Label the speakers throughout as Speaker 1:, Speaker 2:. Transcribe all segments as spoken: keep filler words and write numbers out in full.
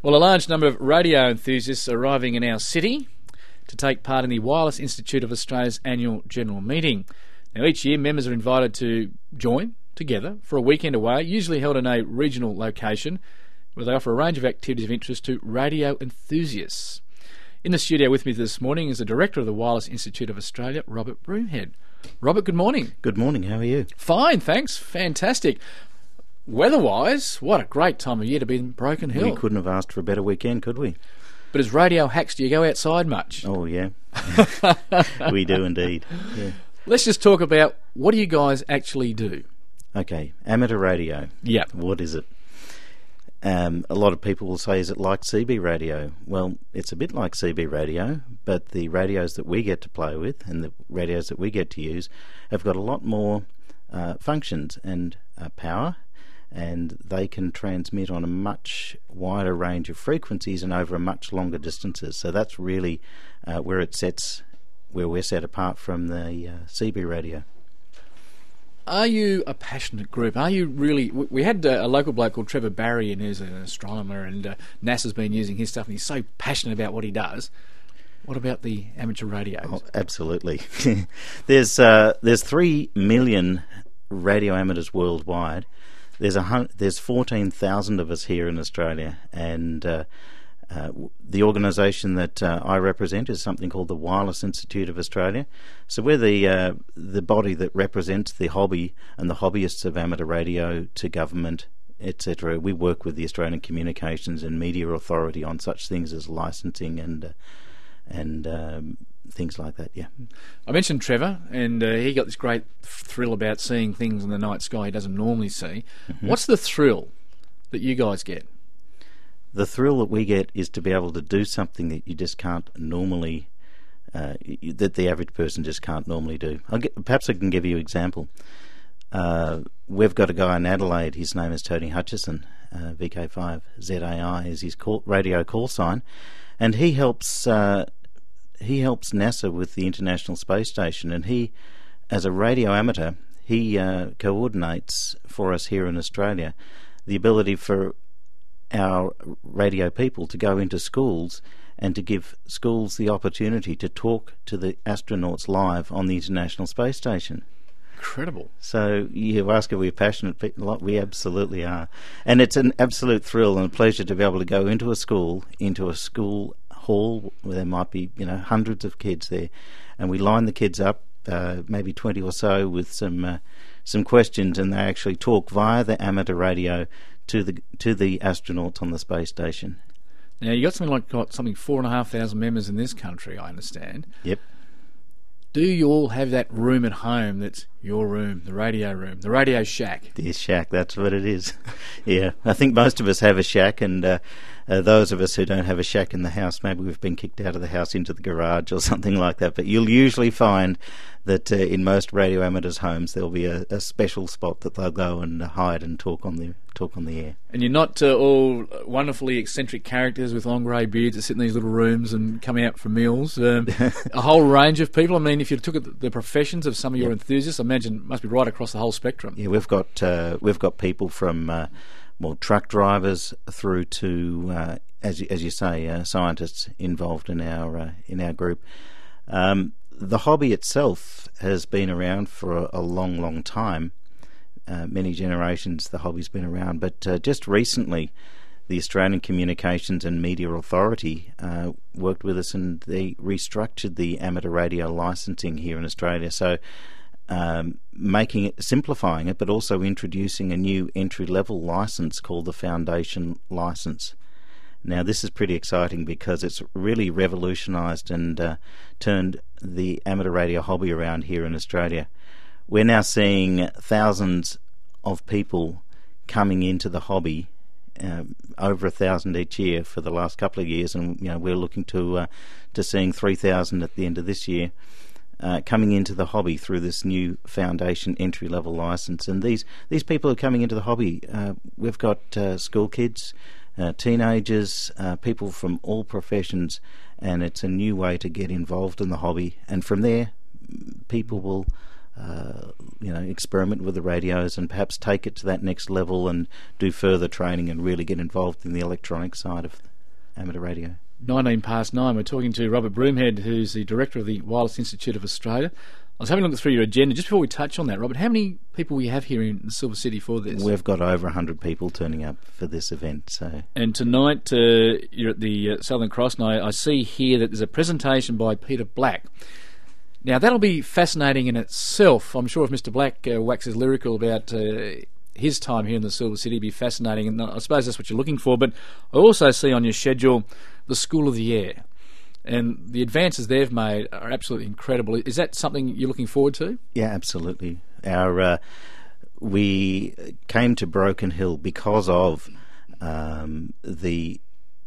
Speaker 1: Well, a large number of radio enthusiasts are arriving in our city to take part in the Wireless Institute of Australia's annual general meeting. Now, each year, members are invited to join together for a weekend away, usually held in a regional location, where they offer a range of activities of interest to radio enthusiasts. In the studio with me this morning is the Director of the Wireless Institute of Australia, Robert Broomhead. Robert, good morning.
Speaker 2: Good morning, how are you?
Speaker 1: Fine, thanks. Fantastic. Weather-wise, what a great time of year to be in Broken Hill.
Speaker 2: We couldn't have asked for a better weekend, could we?
Speaker 1: But as radio hacks, do you go outside much?
Speaker 2: Oh, yeah. We do indeed. Yeah.
Speaker 1: Let's just talk about, what do you guys actually do?
Speaker 2: Okay, amateur radio.
Speaker 1: Yeah.
Speaker 2: What is it? Um, a lot of people will say, is it like C B radio? Well, it's a bit like C B radio, but the radios that we get to play with and the radios that we get to use have got a lot more uh, functions and uh, power, and they can transmit on a much wider range of frequencies and over a much longer distances. So that's really uh, where it sets, where we're set apart from the uh, C B radio.
Speaker 1: Are you a passionate group? Are you really... We had uh, a local bloke called Trevor Barry, and who's an astronomer, and uh, NASA's been using his stuff, and he's so passionate about what he does. What about the amateur radios?
Speaker 2: Oh, absolutely. there's uh, there's three million radio amateurs worldwide. There's a hun- there's fourteen thousand of us here in Australia, and uh, uh, the organisation that uh, I represent is something called the Wireless Institute of Australia. So we're the uh, the body that represents the hobby and the hobbyists of amateur radio to government, et cetera. We work with the Australian Communications and Media Authority on such things as licensing and uh, and um, things like that. Yeah,
Speaker 1: I mentioned Trevor, and uh, he got this great thrill about seeing things in the night sky he doesn't normally see. Mm-hmm. What's the thrill that you guys get?
Speaker 2: The thrill that we get is to be able to do something that you just can't normally, uh, that the average person just can't normally do. I'll get, perhaps I can give you an example. Uh, we've got a guy in Adelaide, his name is Tony Hutchison, uh, V K five Z A I is his call, radio call sign, and he helps uh, he helps NASA with the International Space Station, and he, as a radio amateur, he uh, coordinates for us here in Australia the ability for our radio people to go into schools and to give schools the opportunity to talk to the astronauts live on the International Space Station.
Speaker 1: Incredible.
Speaker 2: So you ask if we're passionate people, we absolutely are. And it's an absolute thrill and a pleasure to be able to go into a school, into a school hall where there might be, you know, hundreds of kids there, and we line the kids up, uh, maybe twenty or so, with some uh, some questions, and they actually talk via the amateur radio to the to the astronauts on the space station.
Speaker 1: Now, you got something like got something four and a half thousand members in this country, I understand.
Speaker 2: Yep.
Speaker 1: Do you all have that room at home that's your room, the radio room, the radio shack?
Speaker 2: The shack, that's what it is. Yeah, I think most of us have a shack, and uh, uh, those of us who don't have a shack in the house, maybe we've been kicked out of the house into the garage or something like that. But you'll usually find that uh, in most radio amateurs' homes there'll be a, a special spot that they'll go and hide and talk on the talk on the air.
Speaker 1: And you're not uh, all wonderfully eccentric characters with long grey beards that sit in these little rooms and come out for meals. Um, a whole range of people. I mean, if you took at the professions of some of your yep. enthusiasts, I imagine it must be right across the whole spectrum.
Speaker 2: Yeah, we've got uh, we've got people from uh, well truck drivers through to uh, as you, as you say uh, scientists involved in our uh, in our group. Um, the hobby itself has been around for a, a long, long time. Uh, many generations the hobby's been around, but uh, just recently the Australian Communications and Media Authority uh, worked with us, and they restructured the amateur radio licensing here in Australia, so um, making it, simplifying it, but also introducing a new entry-level license called the Foundation License. Now, this is pretty exciting because it's really revolutionised and uh, turned the amateur radio hobby around here in Australia. We're now seeing thousands of people coming into the hobby, uh, over a thousand each year for the last couple of years, and you know we're looking to uh, to seeing three thousand at the end of this year, uh, coming into the hobby through this new Foundation entry level license. And these these people are coming into the hobby. Uh, we've got uh, school kids, uh, teenagers, uh, people from all professions, and it's a new way to get involved in the hobby. And from there, people will Uh, you know, experiment with the radios and perhaps take it to that next level and do further training and really get involved in the electronic side of amateur radio.
Speaker 1: nineteen past nine. We're talking to Robert Broomhead, who's the director of the Wireless Institute of Australia. I was having a look through your agenda. Just before we touch on that, Robert, how many people we have here in the Silver City for this?
Speaker 2: We've got over one hundred people turning up for this event. So,
Speaker 1: And tonight uh, you're at the uh, Southern Cross, and I, I see here that there's a presentation by Peter Black. Now, that'll be fascinating in itself. I'm sure if Mister Black uh, waxes lyrical about uh, his time here in the Silver City, it'll be fascinating, and I suppose that's what you're looking for. But I also see on your schedule the School of the Air. And the advances they've made are absolutely incredible. Is that something you're looking forward to?
Speaker 2: Yeah, absolutely. Our uh, we came to Broken Hill because of um, the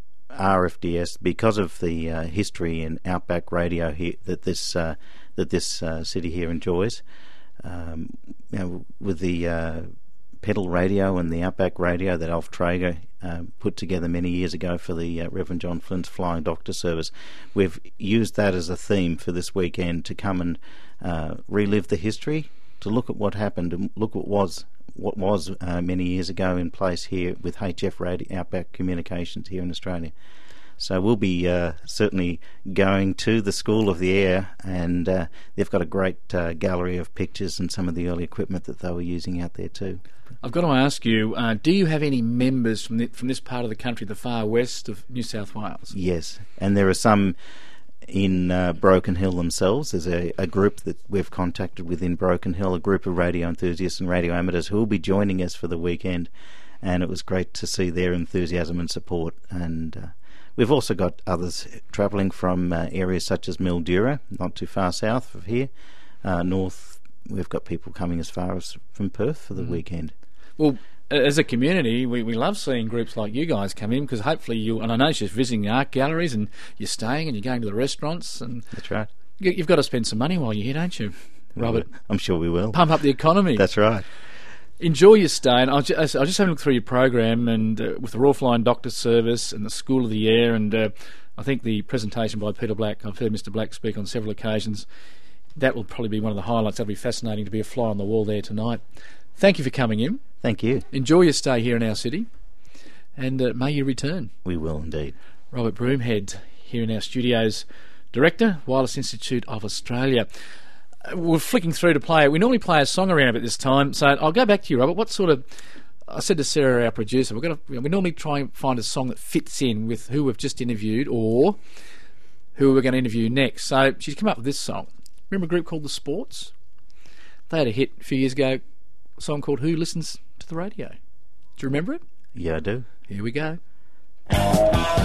Speaker 2: R F D S, because of the uh, history in outback radio here that this uh, that this uh, city here enjoys. Um, you know, with the uh, pedal radio and the outback radio that Alf Traeger uh, put together many years ago for the uh, Reverend John Flint's Flying Doctor service, we've used that as a theme for this weekend to come and uh, relive the history, to look at what happened and look what was what was uh, many years ago in place here with H F Radio, Outback Communications here in Australia. So we'll be uh, certainly going to the School of the Air, and uh, they've got a great uh, gallery of pictures and some of the early equipment that they were using out there too.
Speaker 1: I've got to ask you, uh, do you have any members from the, from this part of the country, the far west of New South Wales?
Speaker 2: Yes, and there are some in uh, Broken Hill themselves. There's a, a group that we've contacted within Broken Hill, a group of radio enthusiasts and radio amateurs who will be joining us for the weekend, and it was great to see their enthusiasm and support. And uh, we've also got others travelling from uh, areas such as Mildura, not too far south of here, uh, north. We've got people coming as far as from Perth for the mm. weekend.
Speaker 1: Well, as a community, we, we love seeing groups like you guys come in, because hopefully you, and I know you're visiting art galleries and you're staying and you're going to the restaurants. And
Speaker 2: that's right.
Speaker 1: You, you've got to spend some money while you're here, don't you, Robert?
Speaker 2: I'm sure we will.
Speaker 1: Pump up the economy.
Speaker 2: That's right.
Speaker 1: Enjoy your stay. And I'll just, I'll just have a look through your program, and uh, with the Royal Flying Doctor Service and the School of the Air, and uh, I think the presentation by Peter Black, I've heard Mister Black speak on several occasions. That will probably be one of the highlights. That'll be fascinating to be a fly on the wall there tonight. Thank you for coming in.
Speaker 2: Thank you.
Speaker 1: Enjoy your stay here in our city, and uh, may you return.
Speaker 2: We will indeed.
Speaker 1: Robert Broomhead here in our studios, Director, Wireless Institute of Australia. Uh, we're flicking through to play. We normally play a song around at this time, so I'll go back to you, Robert. What sort of... I said to Sarah, our producer, we're going to, we normally try and find a song that fits in with who we've just interviewed or who we're going to interview next. So she's come up with this song. Remember a group called The Sports? They had a hit a few years ago, a song called Who Listens to the Radio. Do you remember it?
Speaker 2: Yeah, I do.
Speaker 1: Here we go.